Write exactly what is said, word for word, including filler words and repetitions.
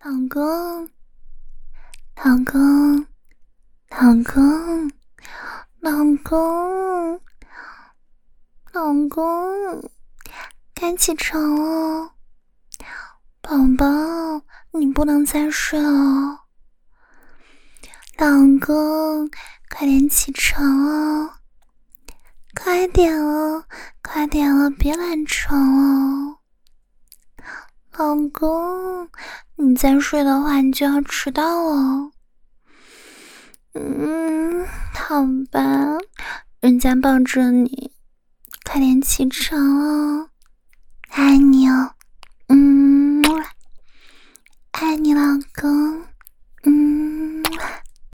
老公，老公，老公，老公，老公，该起床哦，宝宝，你不能再睡哦，老公，快点起床哦，快点哦，快点哦，别懒床哦，老公，你再睡的话，你就要迟到哦。嗯，好吧，人家抱着你，快点起床哦，爱你哦，嗯，爱你老公，嗯。